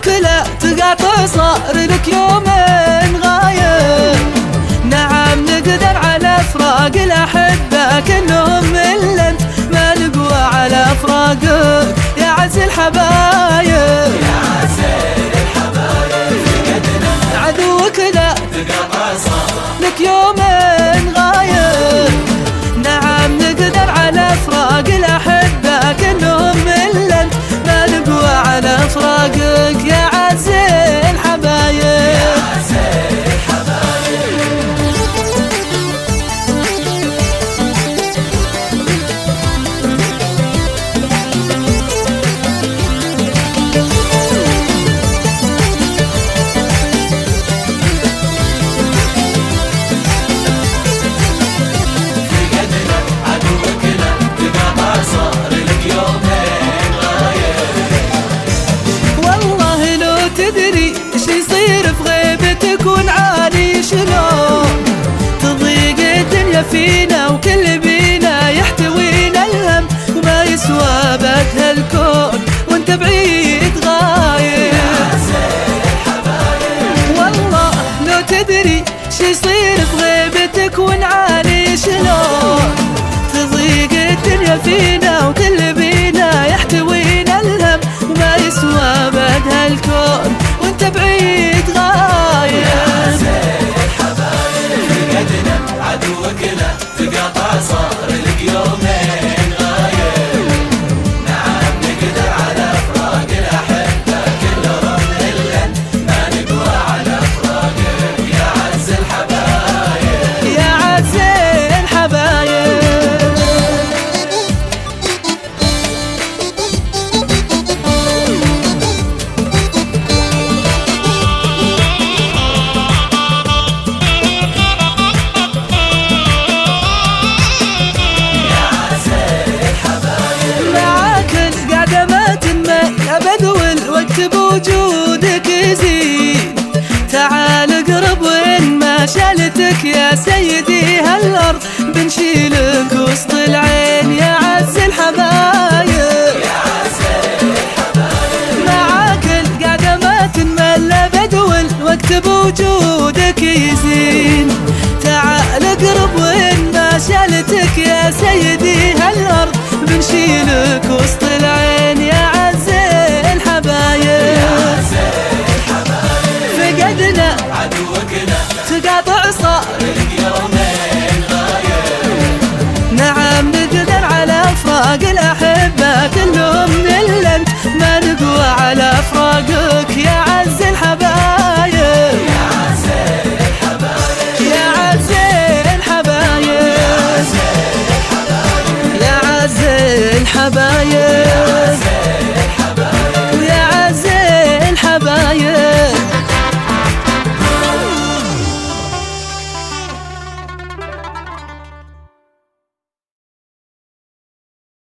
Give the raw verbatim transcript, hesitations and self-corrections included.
عدوك لا تقاطع صار لك يومين غايب. نعم نقدر على فراق الأحبة كلهم من انت ما نقوى على فراقك يا عز الحبايب. يا عز الحبايب فقدنا عدوك لا تقاطع صار لك يومين غايب. نعم نقدر على فراق الأحبة كلهم من انت ما نقوى على فراقك يا عز الحبايب. يا عز الحبايب. فينا وكل بينا يحتوينا الهم وما يسوى بك هالكون وانت بعيد غايب. والله لو تدري شي يصير في غيبتك ونعاني شلون تضيق الدنيا فينا وكل بينا يحتوينا الهم وما يسوى بك هالكون وانت بعيد غايب. عدوك لا تقاطع صار لك يومين غايب. نعم نقدر على فراق الأحبة كلهم إلا ما نقوى على فراقك يا عز الحبايب. يا عز الحبايب. أبد والوقت بوجودك يزيد. تعال اقرب وين ما شالتك يا سيدي هالأرض بنشيلك وسط العين يا عز الحبايب. يا عز الحبايب. معاك القعدة ما تنمل أبد والوقت بوجودك يزيد. تعال اقرب وين ما شالتك يا سيدي هالأرض بنشيلك وسط العين يا عز الحبايب. فقدنا عدوك لا تقاطع صار لك يومين غايب. نعم نقدر على فراق الأحبة كلهم من انت ما نقوى على فراق